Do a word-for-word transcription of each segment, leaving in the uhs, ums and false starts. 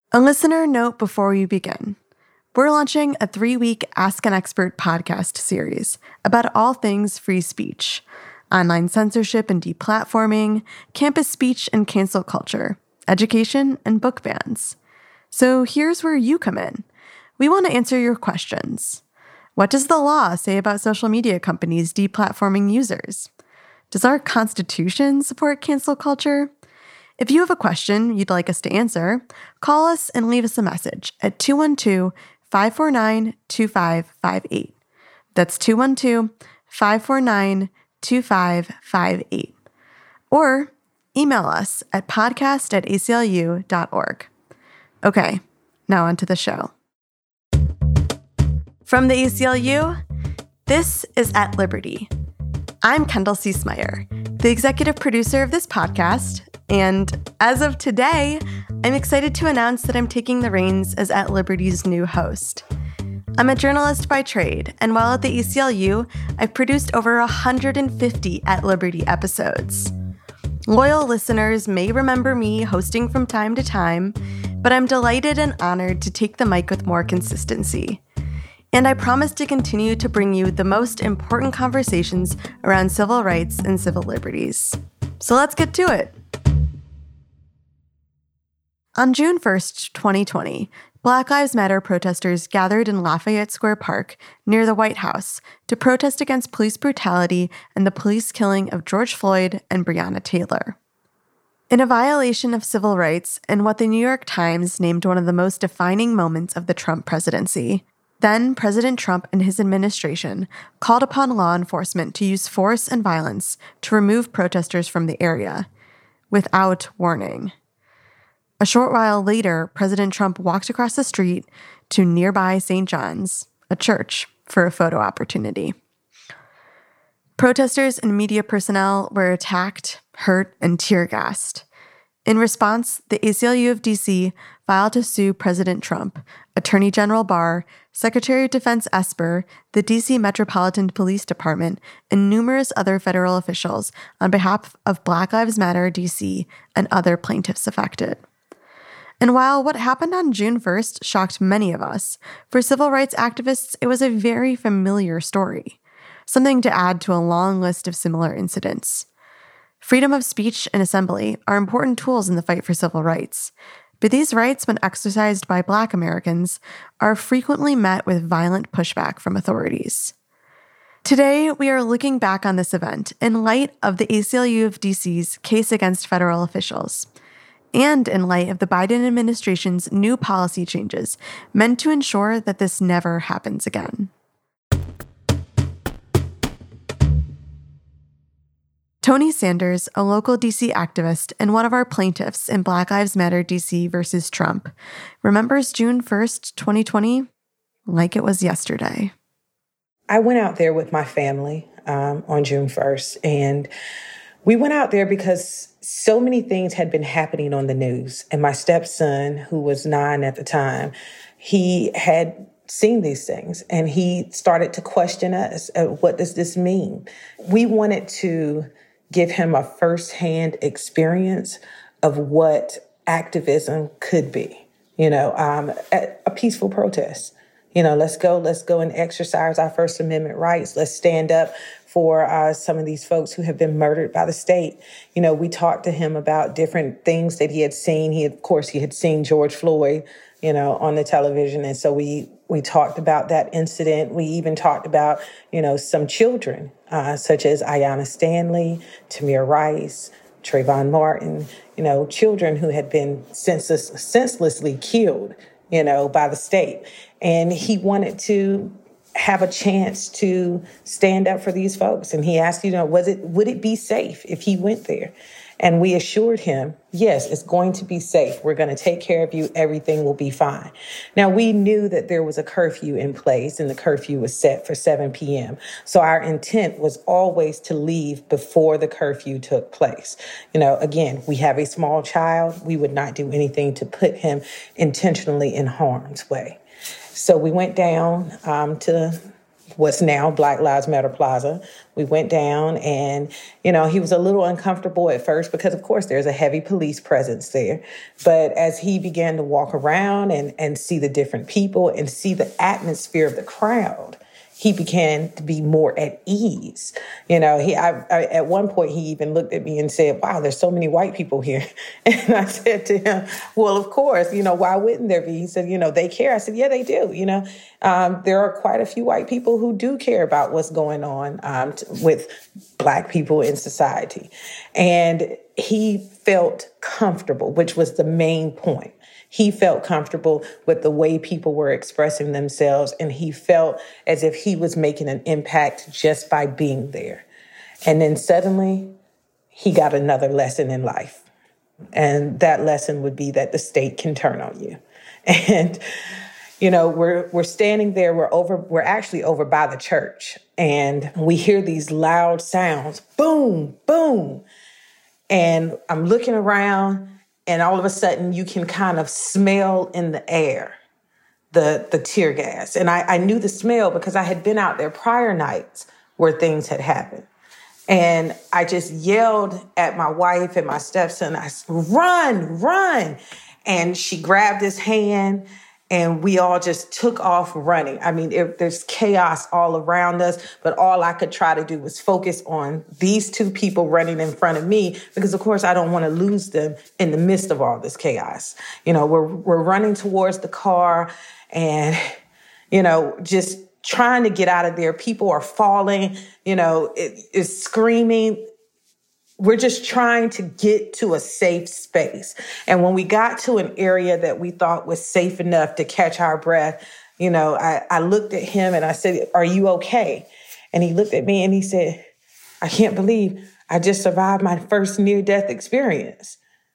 A listener note before we begin. We're launching a three-week Ask an Expert podcast series about all things free speech, online censorship and deplatforming, campus speech and cancel culture, education, and book bans. So here's where you come in. We want to answer your questions. What does the law say about social media companies deplatforming users? Does our Constitution support cancel culture? If you have a question you'd like us to answer, call us and leave us a message at two one two, five four nine, two five five eight. That's two one two, five four nine, two five five eight. Or email us at podcast at a c l u dot org. Okay, now on to the show. From the A C L U, this is At Liberty. I'm Kendall C. Smyer, the executive producer of this podcast, and as of today, I'm excited to announce that I'm taking the reins as At Liberty's new host. I'm a journalist by trade, and while at the A C L U, I've produced over one hundred fifty At Liberty episodes. Loyal listeners may remember me hosting from time to time, but I'm delighted and honored to take the mic with more consistency. And I promise to continue to bring you the most important conversations around civil rights and civil liberties. So let's get to it. On June first, twenty twenty, Black Lives Matter protesters gathered in Lafayette Square Park near the White House to protest against police brutality and the police killing of George Floyd and Breonna Taylor. In a violation of civil rights and what the New York Times named one of the most defining moments of the Trump presidency, then President Trump and his administration called upon law enforcement to use force and violence to remove protesters from the area, without warning. A short while later, President Trump walked across the street to nearby Saint John's, a church, for a photo opportunity. Protesters and media personnel were attacked, hurt, and tear-gassed. In response, the A C L U of D C filed to sue President Trump, Attorney General Barr, Secretary of Defense Esper, the D C Metropolitan Police Department, and numerous other federal officials on behalf of Black Lives Matter D C and other plaintiffs affected. And while what happened on June first shocked many of us, for civil rights activists, it was a very familiar story, something to add to a long list of similar incidents. Freedom of speech and assembly are important tools in the fight for civil rights, but these rights, when exercised by Black Americans, are frequently met with violent pushback from authorities. Today, we are looking back on this event in light of the A C L U of D C's case against federal officials, and in light of the Biden administration's new policy changes meant to ensure that this never happens again. Tony Sanders, a local D C activist and one of our plaintiffs in Black Lives Matter D C versus Trump, remembers June first, twenty twenty like it was yesterday. I went out there with my family um, on June first, and we went out there because so many things had been happening on the news. And my stepson, who was nine at the time, he had seen these things, and he started to question us. Uh, what does this mean? We wanted to give him a firsthand experience of what activism could be, you know, um, a, a peaceful protest. You know, let's go, let's go and exercise our First Amendment rights. Let's stand up for uh, some of these folks who have been murdered by the state. You know, we talked to him about different things that he had seen. He, of course, he had seen George Floyd, you know, on the television. And so we we talked about that incident. We even talked about, you know, some children, uh, such as Ayanna Stanley, Tamir Rice, Trayvon Martin, you know, children who had been senseless, senselessly killed, you know, by the state. And he wanted to have a chance to stand up for these folks. And he asked, you know, was it, would it be safe if he went there? And we assured him, yes, it's going to be safe. We're going to take care of you. Everything will be fine. Now, we knew that there was a curfew in place, and the curfew was set for seven p.m. So our intent was always to leave before the curfew took place. You know, again, we have a small child. We would not do anything to put him intentionally in harm's way. So we went down um, to what's now Black Lives Matter Plaza. We went down and, you know, he was a little uncomfortable at first because, of course, there's a heavy police presence there. But as he began to walk around and, and see the different people and see the atmosphere of the crowd, he began to be more at ease. You know, he I, I, at one point, he even looked at me and said, wow, there's so many white people here. And I said to him, well, of course, you know, why wouldn't there be? He said, you know, they care. I said, yeah, they do. You know, um, there are quite a few white people who do care about what's going on um, t- with Black people in society. And he felt comfortable, which was the main point. He felt comfortable with the way people were expressing themselves, and he felt as if he was making an impact just by being there. And then suddenly, he got another lesson in life. And that lesson would be that the state can turn on you. And, you know, we're we're standing there, we're over, we're actually over by the church, and we hear these loud sounds, boom, boom. And I'm looking around, and all of a sudden, you can kind of smell in the air the, the tear gas. And I, I knew the smell because I had been out there prior nights where things had happened. And I just yelled at my wife and my stepson, I said, run, run. And she grabbed his hand, and we all just took off running. I mean, it, there's chaos all around us, but all I could try to do was focus on these two people running in front of me because, of course, I don't want to lose them in the midst of all this chaos. You know, we're we're running towards the car and, you know, just trying to get out of there. People are falling, you know, it, it's screaming. We're just trying to get to a safe space. And when we got to an area that we thought was safe enough to catch our breath, you know, I, I looked at him and I said, are you okay? And he looked at me and he said, I can't believe I just survived my first near-death experience.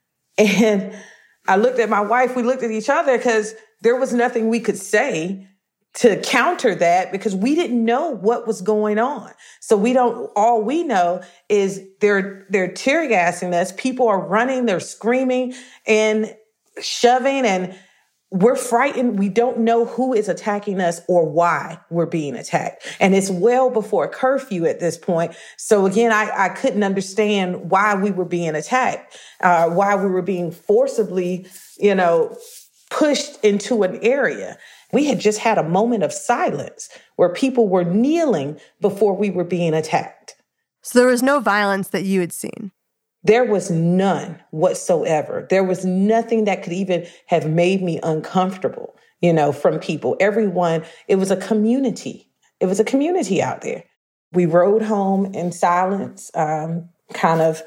And I looked at my wife, we looked at each other because there was nothing we could say to counter that because we didn't know what was going on. So we don't, all we know is they're, they're tear gassing us. People are running, they're screaming and shoving, and we're frightened. We don't know who is attacking us or why we're being attacked. And it's well before curfew at this point. So again, I, I couldn't understand why we were being attacked, uh, why we were being forcibly, you know, pushed into an area. We had just had a moment of silence where people were kneeling before we were being attacked. So there was no violence that you had seen? There was none whatsoever. There was nothing that could even have made me uncomfortable, you know, from people. Everyone, it was a community. It was a community out there. We rode home in silence, um, kind of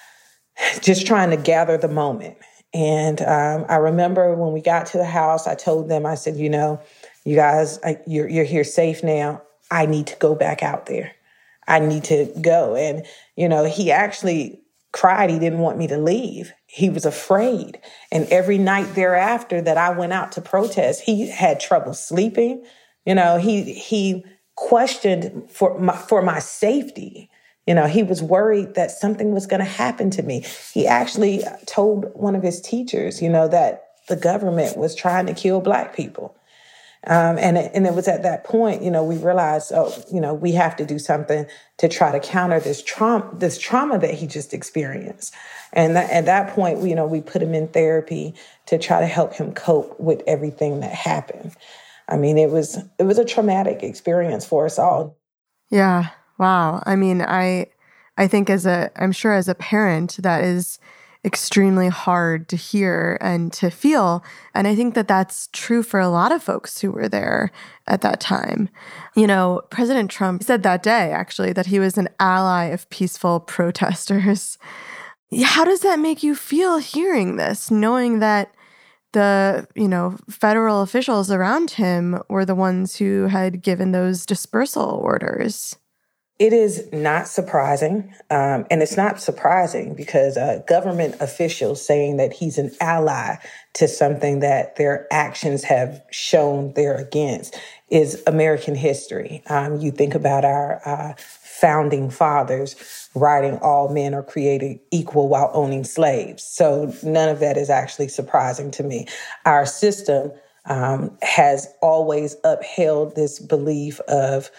just trying to gather the moment. And um, I remember when we got to the house, I told them, I said, you know, you guys, I, you're, you're here safe now. I need to go back out there. I need to go. And, you know, he actually cried. He didn't want me to leave. He was afraid. And every night thereafter that I went out to protest, he had trouble sleeping. You know, he he questioned for my, for my safety. You know, he was worried that something was going to happen to me. He actually told one of his teachers, you know, that the government was trying to kill Black people. Um, and, it, and it was at that point, you know, we realized, oh, you know, we have to do something to try to counter this trauma, this trauma that he just experienced. And that, at that point, you know, we put him in therapy to try to help him cope with everything that happened. I mean, it was it was a traumatic experience for us all. Yeah. Wow. I mean, I I think as a, I'm sure as a parent, that is extremely hard to hear and to feel. And I think that that's true for a lot of folks who were there at that time. You know, President Trump said that day, actually, that he was an ally of peaceful protesters. How does that make you feel hearing this, knowing that the, you know, federal officials around him were the ones who had given those dispersal orders? It is not surprising, um, and it's not surprising because uh, government officials saying that he's an ally to something that their actions have shown they're against is American history. Um, you think about our uh, founding fathers writing all men are created equal while owning slaves. So none of that is actually surprising to me. Our system um, has always upheld this belief of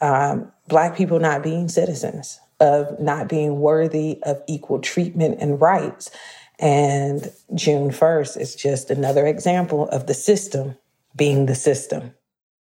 um, Black people not being citizens, of not being worthy of equal treatment and rights. And June first is just another example of the system being the system.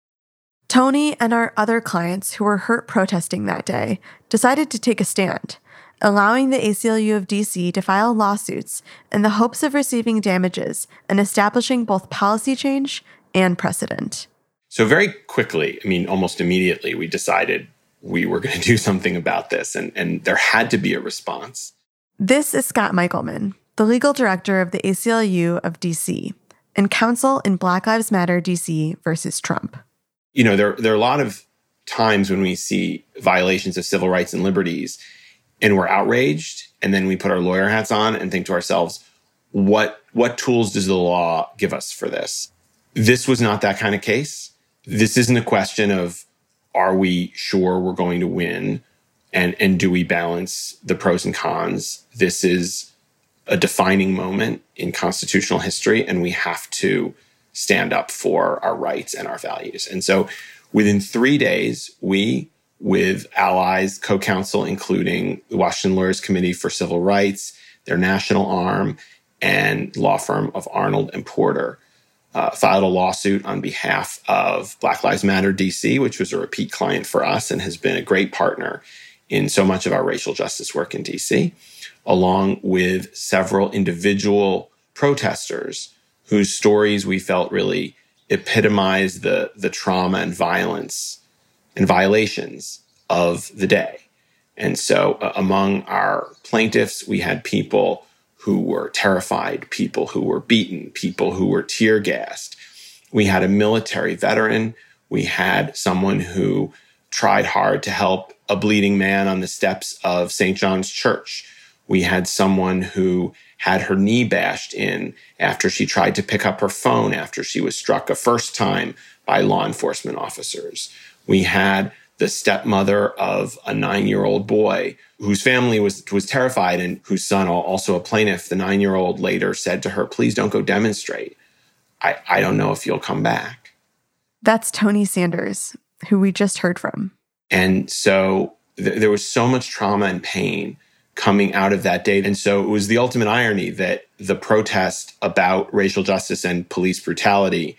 Tony and our other clients who were hurt protesting that day decided to take a stand, allowing the A C L U of D C to file lawsuits in the hopes of receiving damages and establishing both policy change and precedent. So very quickly, I mean, almost immediately, we decided we were going to do something about this, and, and there had to be a response. This is Scott Michelman, the legal director of the A C L U of D C and counsel in Black Lives Matter D C versus Trump. You know, there, there are a lot of times when we see violations of civil rights and liberties, and we're outraged, and then we put our lawyer hats on and think to ourselves, what, what tools does the law give us for this? This was not that kind of case. This isn't a question of, are we sure we're going to win? And, and do we balance the pros and cons? This is a defining moment in constitutional history, and we have to stand up for our rights and our values. And so within three days, we, with allies, co-counsel, including the Washington Lawyers Committee for Civil Rights, their national arm, and law firm of Arnold and Porter, Uh, filed a lawsuit on behalf of Black Lives Matter D C, which was a repeat client for us and has been a great partner in so much of our racial justice work in D C, along with several individual protesters whose stories we felt really epitomized the, the trauma and violence and violations of the day. And so uh, among our plaintiffs, we had people who were terrified, people who were beaten, people who were tear gassed. We had a military veteran. We had someone who tried hard to help a bleeding man on the steps of Saint John's Church. We had someone who had her knee bashed in after she tried to pick up her phone after she was struck a first time by law enforcement officers. We had the stepmother of a nine-year-old boy whose family was was terrified and whose son, also a plaintiff, the nine-year-old later said to her, please don't go demonstrate. I, I don't know if you'll come back. That's Tony Sanders, who we just heard from. And so th- there was so much trauma and pain coming out of that day. And so it was the ultimate irony that the protest about racial justice and police brutality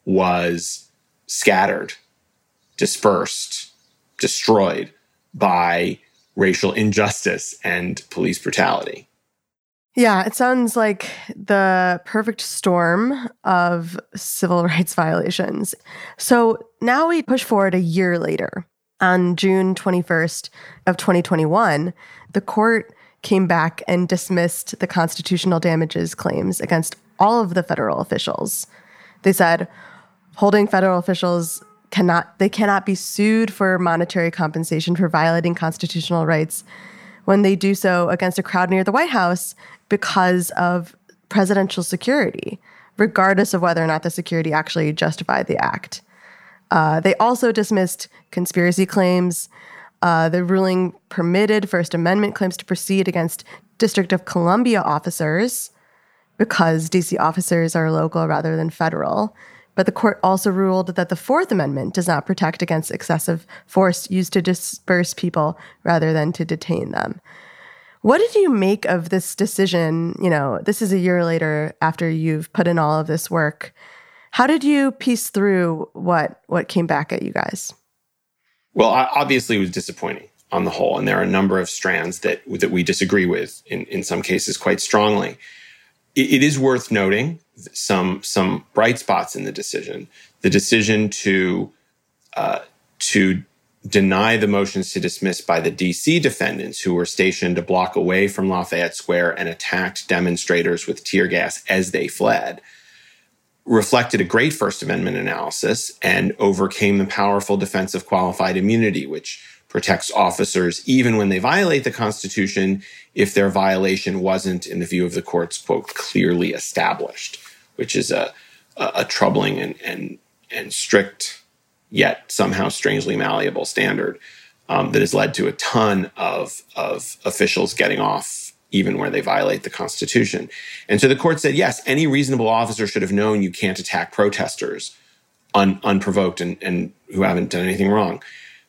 was scattered, dispersed, destroyed by racial injustice and police brutality. Yeah, it sounds like the perfect storm of civil rights violations. So now we push forward a year later. On June twenty-first of twenty twenty-one, the court came back and dismissed the constitutional damages claims against all of the federal officials. They said holding federal officials cannot, they cannot be sued for monetary compensation for violating constitutional rights when they do so against a crowd near the White House because of presidential security, regardless of whether or not the security actually justified the act. Uh, they also dismissed conspiracy claims. Uh, the ruling permitted First Amendment claims to proceed against District of Columbia officers because D C officers are local rather than federal. But the court also ruled that the Fourth Amendment does not protect against excessive force used to disperse people rather than to detain them. What did you make of this decision? You know, this is a year later after you've put in all of this work. How did you piece through what what came back at you guys? Well, obviously it was disappointing on the whole, and there are a number of strands that that we disagree with, in, in some cases quite strongly. It, it is worth noting some some bright spots in the decision. The decision to uh, to deny the motions to dismiss by the D C defendants who were stationed a block away from Lafayette Square and attacked demonstrators with tear gas as they fled reflected a great First Amendment analysis and overcame the powerful defense of qualified immunity, which protects officers even when they violate the Constitution if their violation wasn't, in the view of the courts, quote, clearly established, which is a, a, a troubling and, and, and strict, yet somehow strangely malleable standard um, that has led to a ton of, of officials getting off even where they violate the Constitution. And so the court said, yes, any reasonable officer should have known you can't attack protesters un, unprovoked and, and who haven't done anything wrong.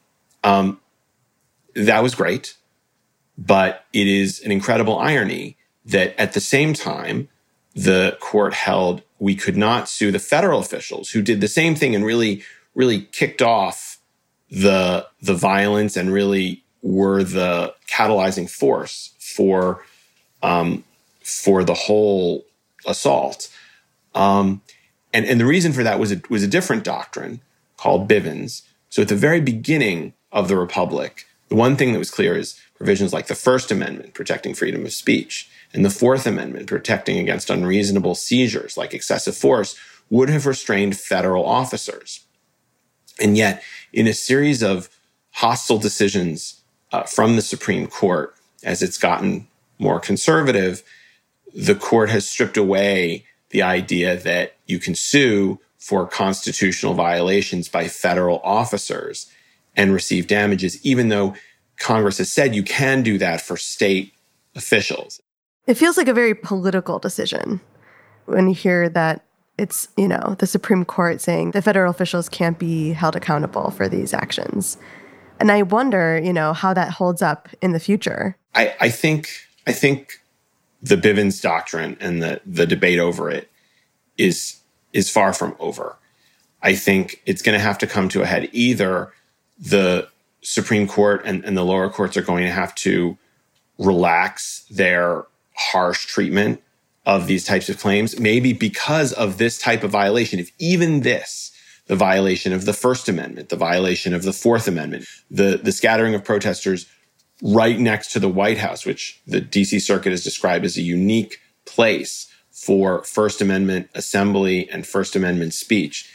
Um, that was great, but it is an incredible irony that at the same time, the court held we could not sue the federal officials who did the same thing and really, really kicked off the, the violence and really were the catalyzing force for, um, for the whole assault. Um, and, and the reason for that was a, was a different doctrine called Bivens. So at the very beginning of the Republic, the one thing that was clear is provisions like the First Amendment protecting freedom of speech and the Fourth Amendment protecting against unreasonable seizures like excessive force would have restrained federal officers. And yet, in a series of hostile decisions uh, from the Supreme Court, as it's gotten more conservative, the court has stripped away the idea that you can sue for constitutional violations by federal officers and receive damages, even though Congress has said you can do that for state officials. It feels like a very political decision when you hear that it's, you know, the Supreme Court saying the federal officials can't be held accountable for these actions. And I wonder, you know, how that holds up in the future. I, I think I think the Bivens doctrine and the, the debate over it is is far from over. I think it's going to have to come to a head. Either the Supreme Court and, and the lower courts are going to have to relax their harsh treatment of these types of claims, maybe because of this type of violation. If even this, the violation of the First Amendment, the violation of the Fourth Amendment, the, the scattering of protesters right next to the White House, which the D C Circuit has described as a unique place for First Amendment assembly and First Amendment speech,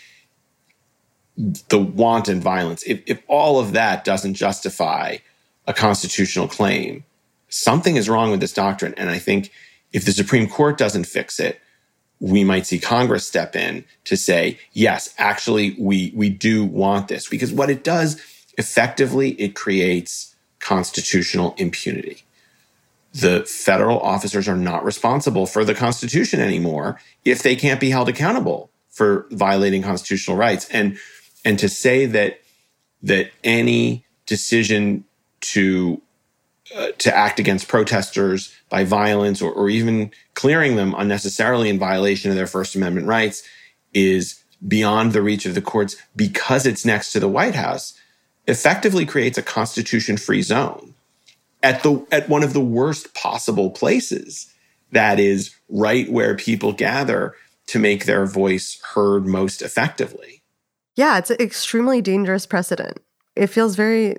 the wanton violence, if, if all of that doesn't justify a constitutional claim, something is wrong with this doctrine. And I think if the Supreme Court doesn't fix it, we might see Congress step in to say, yes, actually, we, we do want this. Because what it does, effectively, it creates constitutional impunity. The federal officers are not responsible for the Constitution anymore if they can't be held accountable for violating constitutional rights. And, and to say that, that any decision to Uh, to act against protesters by violence or, or even clearing them unnecessarily in violation of their First Amendment rights is beyond the reach of the courts because it's next to the White House, effectively creates a constitution-free zone at the at one of the worst possible places, that is right where people gather to make their voice heard most effectively. Yeah, it's an extremely dangerous precedent. It feels very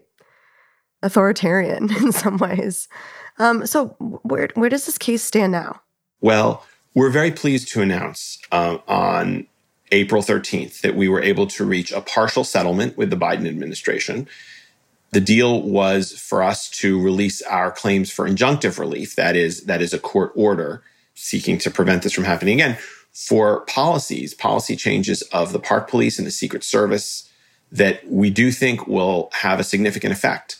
authoritarian in some ways. Um, so where where does this case stand now? Well, we're very pleased to announce uh, on April thirteenth that we were able to reach a partial settlement with the Biden administration. The deal was for us to release our claims for injunctive relief, that is, that is a court order seeking to prevent this from happening again, for policies, policy changes of the Park Police and the Secret Service that we do think will have a significant effect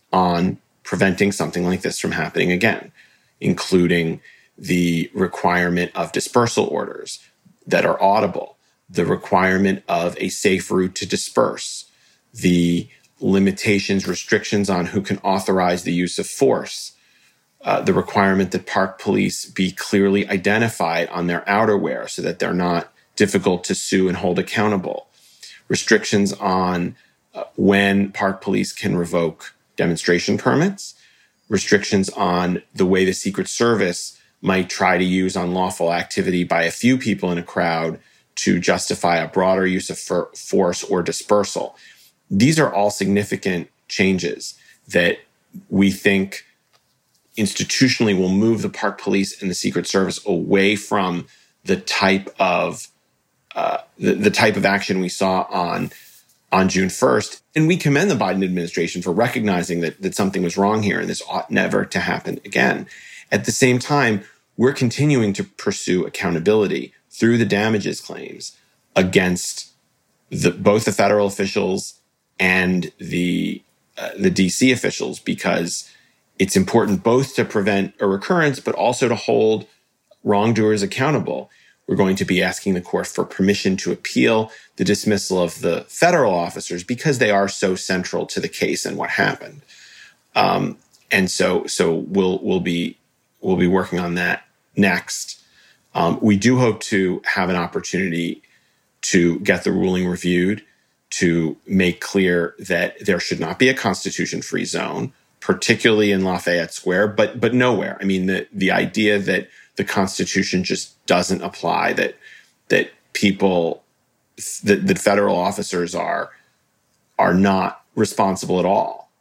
on preventing something like this from happening again, including the requirement of dispersal orders that are audible, the requirement of a safe route to disperse, the limitations, restrictions on who can authorize the use of force, uh, the requirement that Park Police be clearly identified on their outerwear so that they're not difficult to sue and hold accountable, restrictions on uh, when Park Police can revoke demonstration permits, restrictions on the way the Secret Service might try to use unlawful activity by a few people in a crowd to justify a broader use of for- force or dispersal. These are all significant changes that we think institutionally will move the Park Police and the Secret Service away from the type of uh, the, the type of action we saw on on June first. And we commend the Biden administration for recognizing that, that something was wrong here and this ought never to happen again. At the same time, we're continuing to pursue accountability through the damages claims against the, both the federal officials and the, uh, the D C officials, because it's important both to prevent a recurrence, but also to hold wrongdoers accountable. We're going to be asking the court for permission to appeal the dismissal of the federal officers because they are so central to the case and what happened. Um, and so, so we'll we'll be we'll be working on that next. Um, we do hope to have an opportunity to get the ruling reviewed, to make clear that there should not be a Constitution-free zone, particularly in Lafayette Square, but but nowhere. I mean, the the idea that the Constitution just doesn't apply, that that people, that, that federal officers are are not responsible at all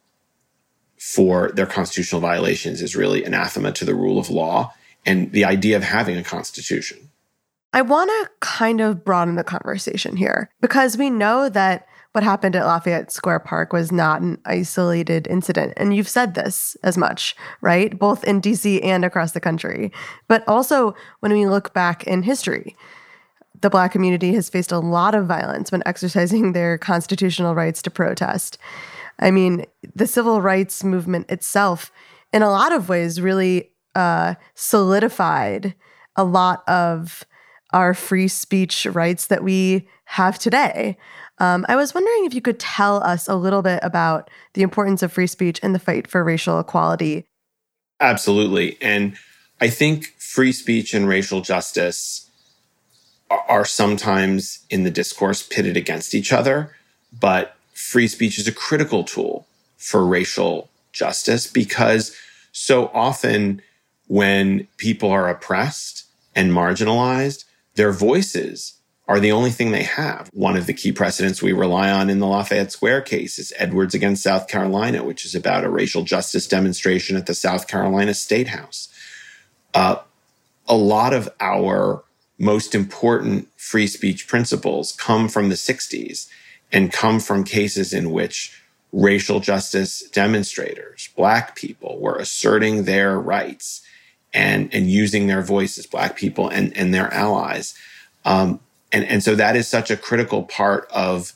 for their constitutional violations is really anathema to the rule of law and the idea of having a constitution. I want to kind of broaden the conversation here because we know that what happened at Lafayette Square Park was not an isolated incident. And you've said this as much, right? Both in D C and across the country. But also when we look back in history, the Black community has faced a lot of violence when exercising their constitutional rights to protest. I mean, the civil rights movement itself, in a lot of ways, really uh, solidified a lot of our free speech rights that we have today. Um, I was wondering if you could tell us a little bit about the importance of free speech in the fight for racial equality. Absolutely. And I think free speech and racial justice are, are sometimes in the discourse pitted against each other, but free speech is a critical tool for racial justice because so often when people are oppressed and marginalized, their voices are the only thing they have. One of the key precedents we rely on in the Lafayette Square case is Edwards against South Carolina, which is about a racial justice demonstration at the South Carolina State House. Uh, a lot of our most important free speech principles come from the sixties and come from cases in which racial justice demonstrators, Black people, were asserting their rights and, and using their voices, Black people and, and their allies. Um, And and so that is such a critical part of,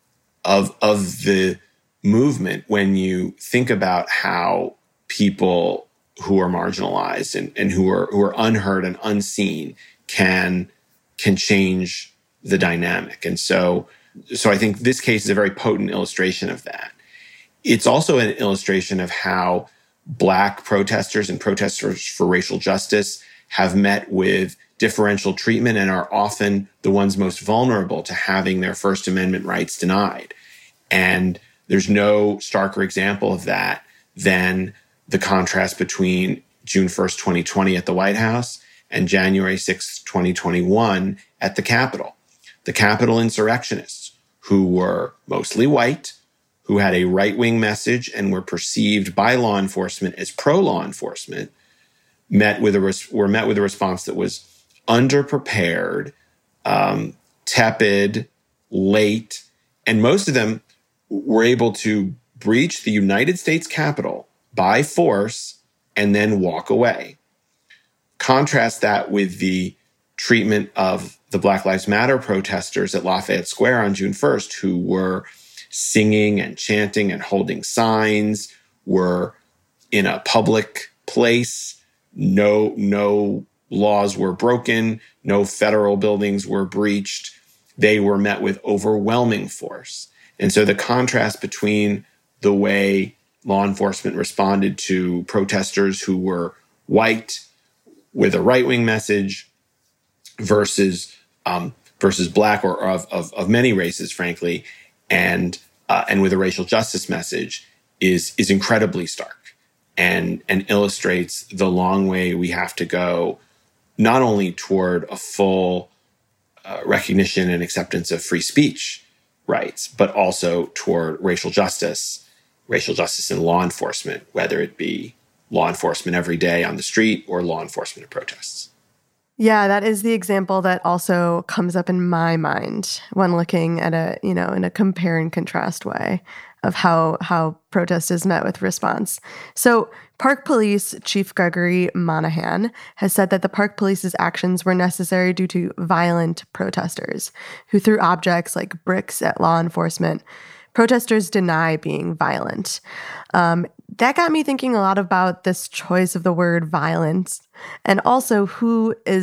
of, of the movement when you think about how people who are marginalized and, and who are who are unheard and unseen can can change the dynamic. And so so I think this case is a very potent illustration of that. It's also an illustration of how Black protesters and protesters for racial justice have met with differential treatment and are often the ones most vulnerable to having their First Amendment rights denied. And there's no starker example of that than the contrast between June first, twenty twenty at the White House and January sixth, twenty twenty-one at the Capitol. The Capitol insurrectionists, who were mostly white, who had a right-wing message and were perceived by law enforcement as pro-law enforcement, met with a res- were met with a response that was underprepared, um, tepid, late, and most of them were able to breach the United States Capitol by force and then walk away. Contrast that with the treatment of the Black Lives Matter protesters at Lafayette Square on June first, who were singing and chanting and holding signs, were in a public place, no, no laws were broken, no federal buildings were breached. They were met with overwhelming force. And so the contrast between the way law enforcement responded to protesters who were white with a right-wing message versus um, versus Black or of, of, of many races, frankly, and uh, and with a racial justice message is is incredibly stark and and illustrates the long way we have to go, not only toward a full uh, recognition and acceptance of free speech rights, but also toward racial justice, racial justice in law enforcement, whether it be law enforcement every day on the street or law enforcement at protests. Yeah, that is the example that also comes up in my mind when looking at a, you know, in a compare and contrast way of how how protest is met with response. So Park Police Chief Gregory Monahan has said that the Park Police's actions were necessary due to violent protesters who threw objects like bricks at law enforcement. Protesters deny being violent. Um, that got me thinking a lot about this choice of the word violence and also who is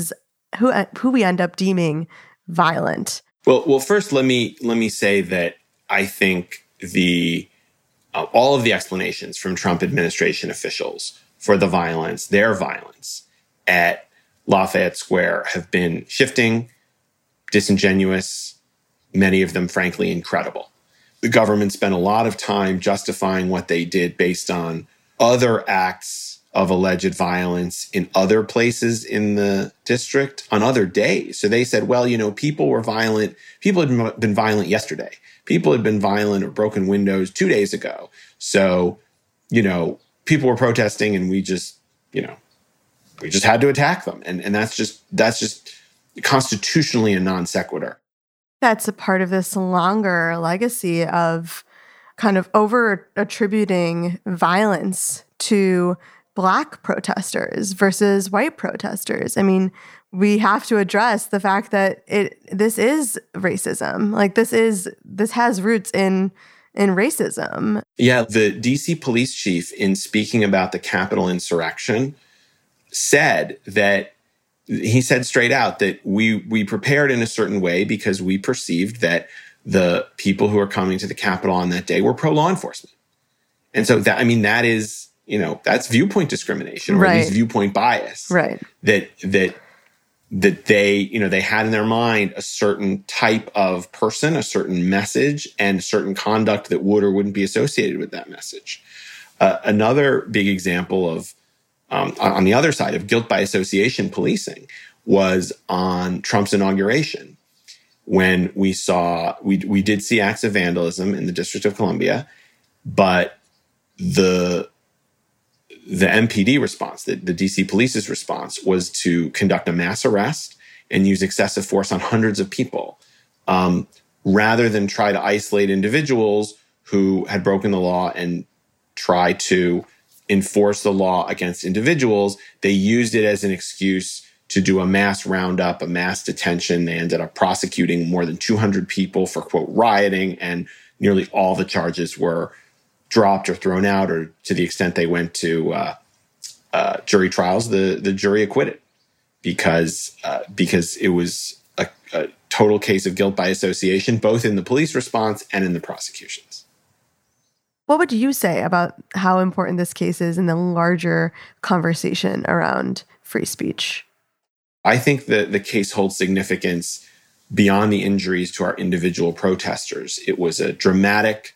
who who we end up deeming violent. Well, well, first let me let me say that I think the uh, all of the explanations from Trump administration officials for the violence, their violence at Lafayette Square, have been shifting, disingenuous, many of them, frankly, incredible. The government spent a lot of time justifying what they did based on other acts of alleged violence in other places in the district on other days. So they said, well, you know, people were violent. People had been violent yesterday. People had been violent or broken windows two days ago. So, you know, people were protesting and we just, you know, we just had to attack them. And, and that's just, that's just constitutionally a non sequitur. That's a part of this longer legacy of kind of over attributing violence to Black protesters versus white protesters. I mean, we have to address the fact that it this is racism. Like this is this has roots in in racism. Yeah, the D C police chief, in speaking about the Capitol insurrection, said that he said straight out that we we prepared in a certain way because we perceived that the people who are coming to the Capitol on that day were pro law enforcement. And so that, I mean, that is, you know, that's viewpoint discrimination, or right. at least viewpoint bias. Right. That that that they, you know, they had in their mind a certain type of person, a certain message, and certain conduct that would or wouldn't be associated with that message. Uh, another big example of, um, on the other side of guilt by association policing, was on Trump's inauguration, when we saw, we we did see acts of vandalism in the District of Columbia, but the the M P D response, the, the D C police's response, was to conduct a mass arrest and use excessive force on hundreds of people, um, rather than try to isolate individuals who had broken the law and try to enforce the law against individuals. They used it as an excuse to do a mass roundup, a mass detention. They ended up prosecuting more than two hundred people for, quote, rioting, and nearly all the charges were dropped or thrown out, or to the extent they went to uh, uh, jury trials, the, the jury acquitted because uh, because it was a, a total case of guilt by association, both in the police response and in the prosecutions. What would you say about how important this case is in the larger conversation around free speech? I think that the case holds significance beyond the injuries to our individual protesters. It was a dramatic,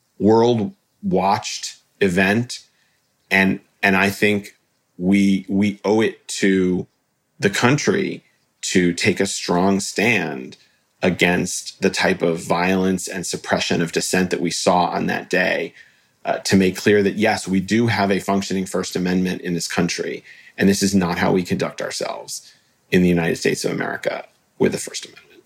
world-watched event, and and I think we we owe it to the country to take a strong stand against the type of violence and suppression of dissent that we saw on that day, uh, to make clear that, yes, we do have a functioning First Amendment in this country, and this is not how we conduct ourselves in the United States of America with the First Amendment.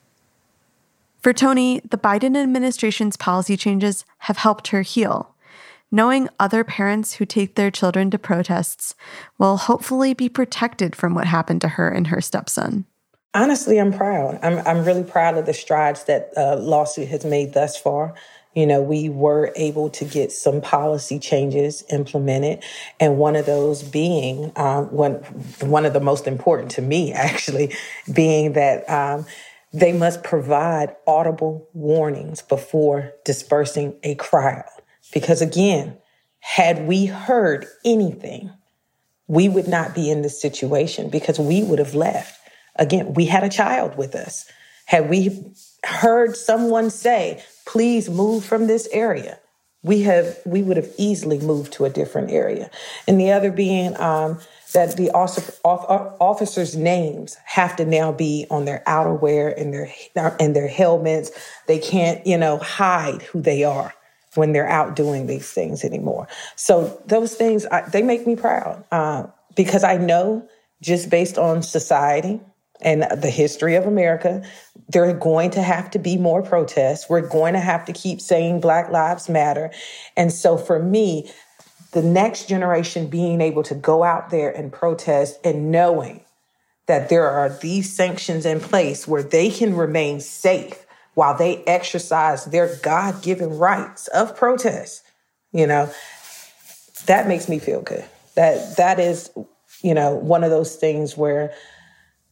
For Toni, the Biden administration's policy changes have helped her heal. Knowing other parents who take their children to protests will hopefully be protected from what happened to her and her stepson. Honestly, I'm proud. I'm I'm really proud of the strides that uh, lawsuit has made thus far. You know, we were able to get some policy changes implemented, and one of those being um, one one of the most important to me, actually, being that um, they must provide audible warnings before dispersing a crowd. Because again, had we heard anything, we would not be in this situation because we would have left. Again, we had a child with us. Had we heard someone say, please move from this area, we have we would have easily moved to a different area. And the other being um, that the officers' names have to now be on their outerwear and their and their helmets. They can't, you know, hide who they are when they're out doing these things anymore. So those things, I, they make me proud uh, because I know, just based on society and the history of America, there are going to have to be more protests. We're going to have to keep saying Black Lives Matter. And so for me, the next generation being able to go out there and protest and knowing that there are these sanctions in place where they can remain safe while they exercise their God-given rights of protest, you know, that makes me feel good. That that is, you know, one of those things where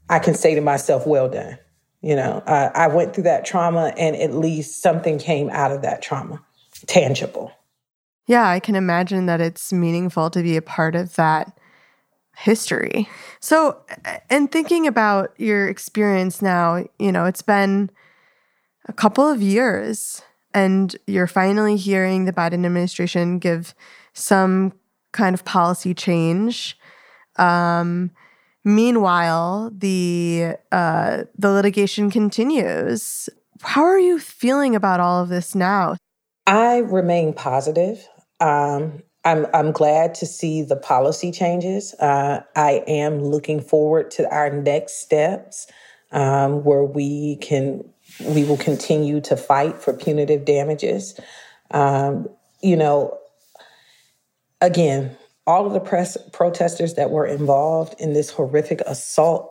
I can say to myself, well done. You know, uh, I went through that trauma and at least something came out of that trauma, tangible. Yeah, I can imagine that it's meaningful to be a part of that history. So, in thinking about your experience now, you know, it's been a couple of years and you're finally hearing the Biden administration give some kind of policy change. Um, meanwhile, the uh, the litigation continues. How are you feeling about all of this now? I remain positive. Um, I'm I'm glad to see the policy changes. Uh, I am looking forward to our next steps, um, where we can we will continue to fight for punitive damages. Um, you know, again, all of the press protesters that were involved in this horrific assault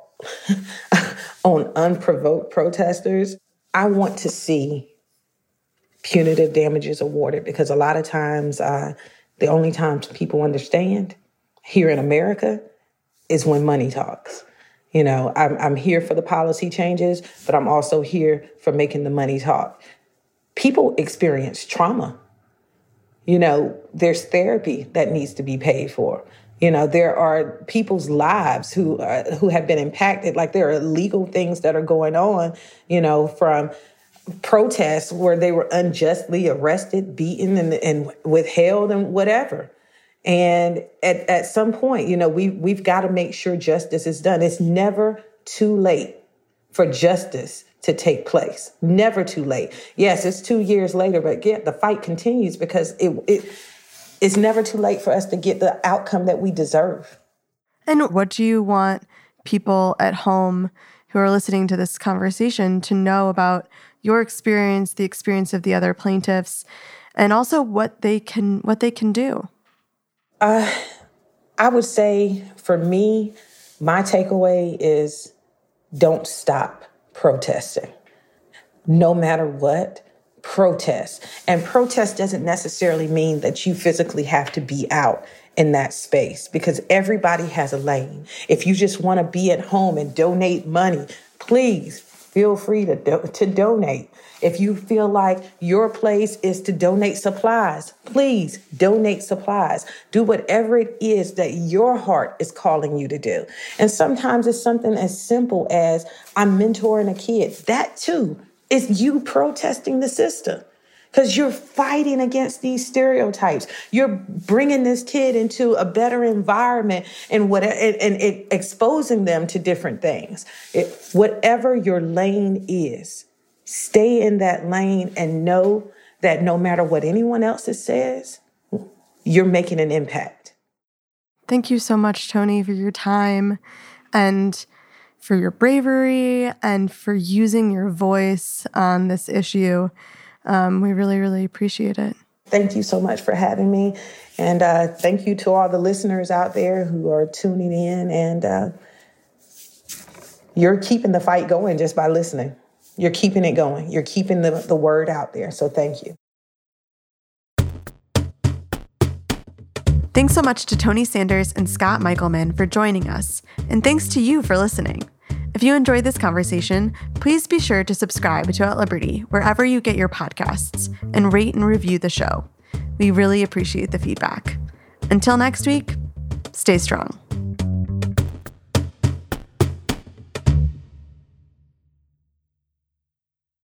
on unprovoked protesters, I want to see punitive damages awarded, because a lot of times, uh, the only times people understand here in America is when money talks. You know, I'm, I'm here for the policy changes, but I'm also here for making the money talk. People experience trauma. You know, there's therapy that needs to be paid for. You know, there are people's lives who uh, who have been impacted. Like, there are legal things that are going on, you know, from protests where they were unjustly arrested, beaten, and, and withheld and whatever. And at, at some point, you know, we, we've got to make sure justice is done. It's never too late for justice to take place. Never too late. Yes, it's two years later, but yeah, the fight continues, because it, it it's never too late for us to get the outcome that we deserve. And what do you want people at home who are listening to this conversation to know about your experience, the experience of the other plaintiffs, and also what they can what they can do? Uh, I would say, for me, my takeaway is don't stop protesting. No matter what, protest. And protest doesn't necessarily mean that you physically have to be out in that space, because everybody has a lane. If you just want to be at home and donate money, please feel free to do- to donate. If you feel like your place is to donate supplies, please donate supplies. Do whatever it is that your heart is calling you to do. And sometimes it's something as simple as, I'm mentoring a kid. That too is you protesting the system, because you're fighting against these stereotypes. You're bringing this kid into a better environment and what and, and it, exposing them to different things. It, whatever your lane is, stay in that lane and know that no matter what anyone else says, you're making an impact. Thank you so much, Toni, for your time and for your bravery and for using your voice on this issue. Um, we really, really appreciate it. Thank you so much for having me. And uh, thank you to all the listeners out there who are tuning in. And uh, you're keeping the fight going just by listening. You're keeping it going. You're keeping the, the word out there. So thank you. Thanks so much to Toni Sanders and Scott Michelman for joining us. And thanks to you for listening. If you enjoyed this conversation, please be sure to subscribe to At Liberty wherever you get your podcasts and rate and review the show. We really appreciate the feedback. Until next week, stay strong.